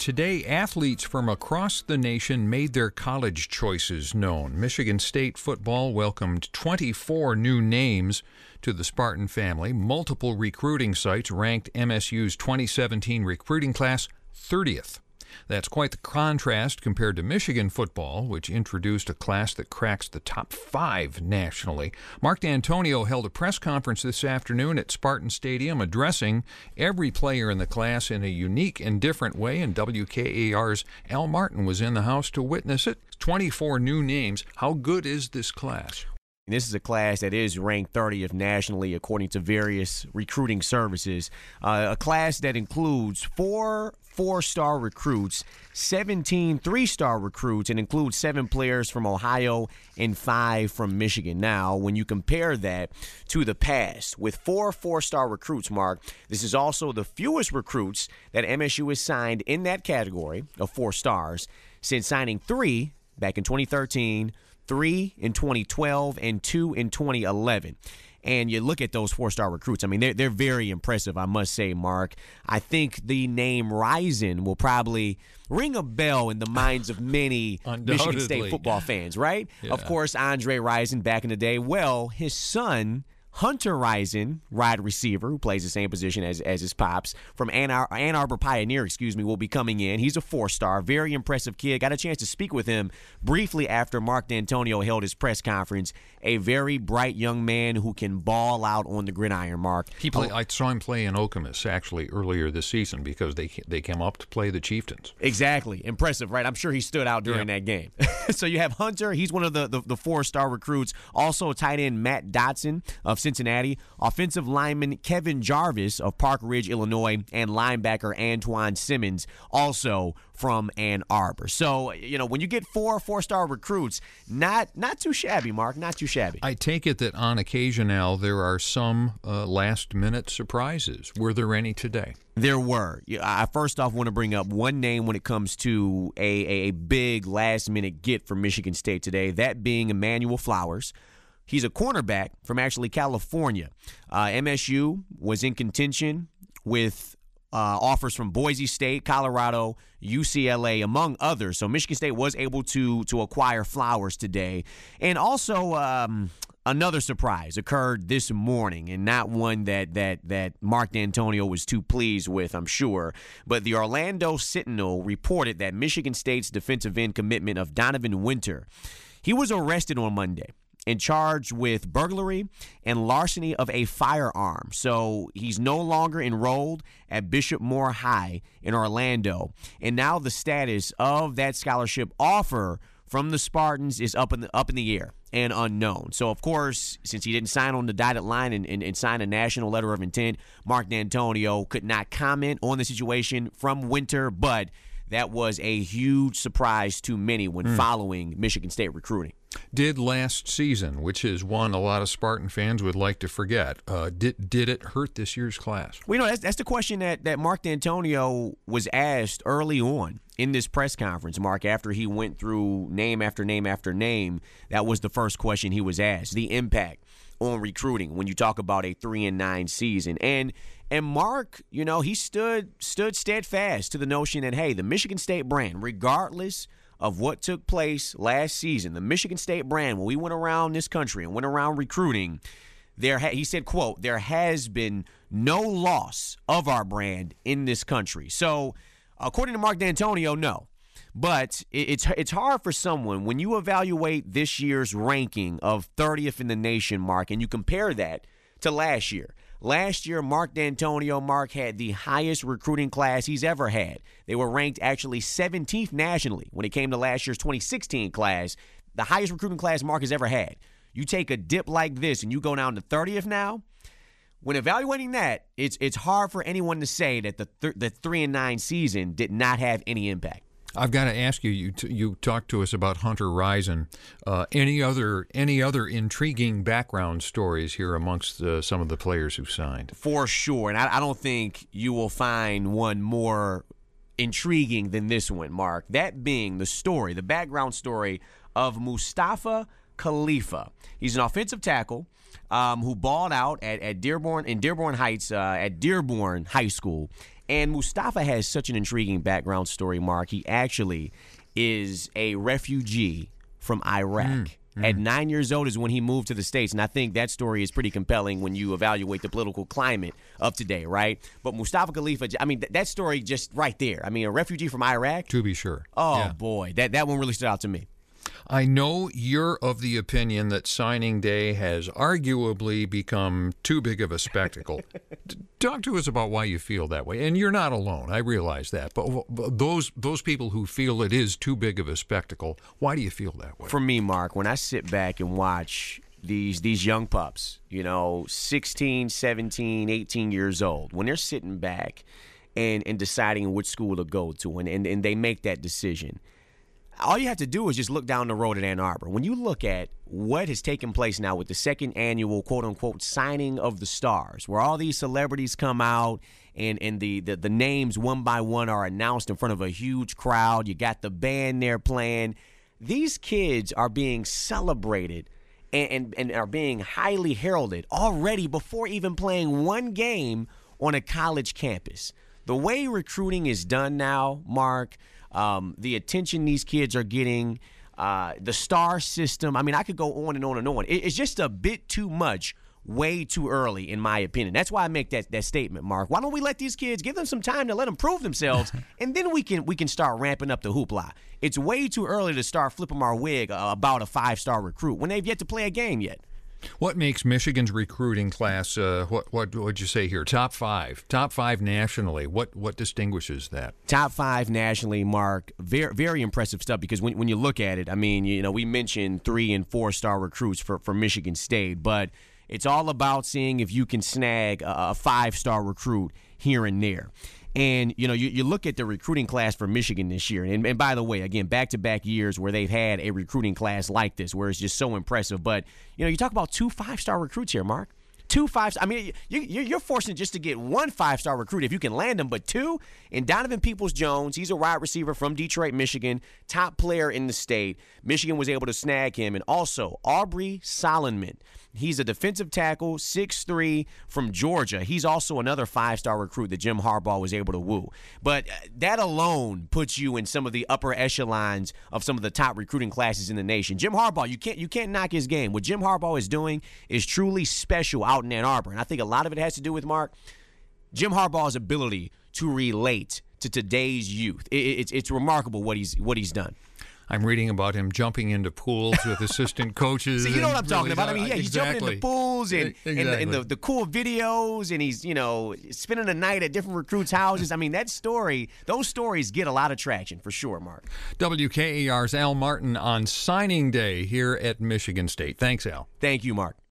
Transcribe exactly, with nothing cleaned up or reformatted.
Today, athletes from across the nation made their college choices known. Michigan State football welcomed twenty-four new names to the Spartan family. Multiple recruiting sites ranked M S U's twenty seventeen recruiting class thirtieth. That's quite the contrast compared to Michigan football, which introduced a class that cracks the top five nationally. Mark D'Antonio held a press conference this afternoon at Spartan Stadium, addressing every player in the class in a unique and different way, and W K A R's Al Martin was in the house to witness it. twenty-four new names. How good is this class? This is a class that is ranked thirtieth nationally according to various recruiting services. Uh, a class that includes four four-star recruits, seventeen three-star recruits, and includes seven players from Ohio and five from Michigan. Now, when you compare that to the past, with four four-star recruits, Mark, this is also the fewest recruits that M S U has signed in that category of four stars since signing three back in twenty thirteen, three in twenty twelve, and two in twenty eleven. And you look at those four-star recruits. I mean, they're, they're very impressive, I must say, Mark. I think the name Rison will probably ring a bell in the minds of many Michigan State football fans, right? Yeah. Of course, Andre Rison back in the day. Well, his son, Hunter Rison, wide receiver, who plays the same position as, as his pops, from Ann, Ar- Ann Arbor Pioneer, excuse me, will be coming in. He's a four-star, very impressive kid. Got a chance to speak with him briefly after Mark D'Antonio held his press conference. A very bright young man who can ball out on the gridiron, Mark. He play, oh, I saw him play in Okemos, actually, earlier this season because they they came up to play the Chieftains. Exactly. Impressive, right? I'm sure he stood out during yep. that game. So you have Hunter. He's one of the, the, the four-star recruits. Also tight end Matt Dotson of Cincinnati, offensive lineman Kevin Jarvis of Park Ridge, Illinois, and linebacker Antoine Simmons, also from Ann Arbor. So, you know, when you get four four-star recruits, not not too shabby, Mark, not too shabby. I take it that on occasion, Al, there are some uh, last-minute surprises. Were there any today? There were. I first off want to bring up one name when it comes to a, a big last-minute get for Michigan State today, that being Emmanuel Flowers. He's a cornerback from actually California. Uh, M S U was in contention with uh, offers from Boise State, Colorado, U C L A, among others. So Michigan State was able to to acquire Flowers today. And also um, another surprise occurred this morning, and not one that that that Mark D'Antonio was too pleased with, I'm sure. But the Orlando Sentinel reported that Michigan State's defensive end commitment of Donovan Winter, he was arrested on Monday and charged with burglary and larceny of a firearm. So he's no longer enrolled at Bishop Moore High in Orlando. And now the status of that scholarship offer from the Spartans is up in the, up in the air and unknown. So, of course, since he didn't sign on the dotted line and, and, and sign a national letter of intent, Mark D'Antonio could not comment on the situation from Winter, but that was a huge surprise to many when mm. following Michigan State recruiting. Did last season, which is one a lot of Spartan fans would like to forget, uh, did did it hurt this year's class? Well, you know, that's, that's the question that, that Mark D'Antonio was asked early on in this press conference, Mark, after he went through name after name after name. That was the first question he was asked, the impact on recruiting when you talk about a three and nine season. And and Mark, you know, he stood stood steadfast to the notion that, hey, the Michigan State brand, regardless of what took place last season, the Michigan State brand, when we went around this country and went around recruiting, there ha- he said, quote, there has been no loss of our brand in this country. So according to Mark D'Antonio, no. But it's it's hard for someone, when you evaluate this year's ranking of thirtieth in the nation, Mark, and you compare that to last year. Last year, Mark D'Antonio, Mark, had the highest recruiting class he's ever had. They were ranked actually seventeenth nationally when it came to last year's twenty sixteen class, the highest recruiting class Mark has ever had. You take a dip like this and you go down to thirtieth now. When evaluating that, it's it's hard for anyone to say that the th- the three and nine season did not have any impact. I've got to ask you. You t- you talked to us about Hunter Rison. Uh, any other any other intriguing background stories here amongst uh, some of the players who signed? For sure, and I, I don't think you will find one more intriguing than this one, Mark. That being the story, the background story of Mustafa Khalifa. He's an offensive tackle um, who balled out at, at Dearborn in Dearborn Heights uh, at Dearborn High School And Mustafa has such an intriguing background story, Mark. He actually is a refugee from Iraq. Mm. Mm. At nine years old is when he moved to the States, and I think that story is pretty compelling when you evaluate the political climate of today, right? But Mustafa Khalifa, I mean, th- that story just right there. I mean, a refugee from Iraq. To be sure. Oh, yeah. boy. That, that one really stood out to me. I know you're of the opinion that signing day has arguably become too big of a spectacle. Talk to us about why you feel that way. And you're not alone. I realize that. But those those people who feel it is too big of a spectacle, why do you feel that way? For me, Mark, when I sit back and watch these these young pups, you know, sixteen, seventeen, eighteen years old, when they're sitting back and, and deciding which school to go to, and, and, and they make that decision, all you have to do is just look down the road at Ann Arbor. When you look at what has taken place now with the second annual, quote-unquote, signing of the stars, where all these celebrities come out and, and the, the, the names one by one are announced in front of a huge crowd. You got the band there playing. These kids are being celebrated and, and, and are being highly heralded already before even playing one game on a college campus. The way recruiting is done now, Mark, Um, the attention these kids are getting, uh, the star system. I mean, I could go on and on and on. It, it's just a bit too much, way too early, in my opinion. That's why I make that that statement, Mark. Why don't we let these kids, give them some time to let them prove themselves, and then we can we can start ramping up the hoopla. It's way too early to start flipping our wig uh, about a five-star recruit when they've yet to play a game yet. What makes Michigan's recruiting class, uh, what what would you say here, top five? Top five nationally. What what distinguishes that? Top five nationally, Mark. Very very impressive stuff because when when you look at it, I mean, you know, we mentioned three and four star recruits for, for Michigan State, but it's all about seeing if you can snag a, a five star recruit here and there. And, you know, you, you look at the recruiting class for Michigan this year. And, and by the way, again, back-to-back years where they've had a recruiting class like this, where it's just so impressive. But, you know, you talk about two five-star recruits here, Mark. Two five. I mean, you, you're forcing just to get one five-star recruit if you can land them, but two. And Donovan Peoples-Jones, he's a wide receiver from Detroit, Michigan, top player in the state. Michigan was able to snag him. And also, Aubrey Solomon. He's a defensive tackle, six three, from Georgia. He's also another five-star recruit that Jim Harbaugh was able to woo. But that alone puts you in some of the upper echelons of some of the top recruiting classes in the nation. Jim Harbaugh, you can't you can't knock his game. What Jim Harbaugh is doing is truly special out in Ann Arbor. And I think a lot of it has to do with, Mark, Jim Harbaugh's ability to relate to today's youth. It, it's it's remarkable what he's what he's done. I'm reading about him jumping into pools with assistant coaches. See, you know what I'm talking really, about. I mean, yeah, he's exactly. jumping into pools and, exactly. and, the, and the, the cool videos, and he's, you know, spending the night at different recruits' houses. I mean, that story, those stories get a lot of traction for sure, Mark. W K A R's Al Martin on signing day here at Michigan State. Thanks, Al. Thank you, Mark.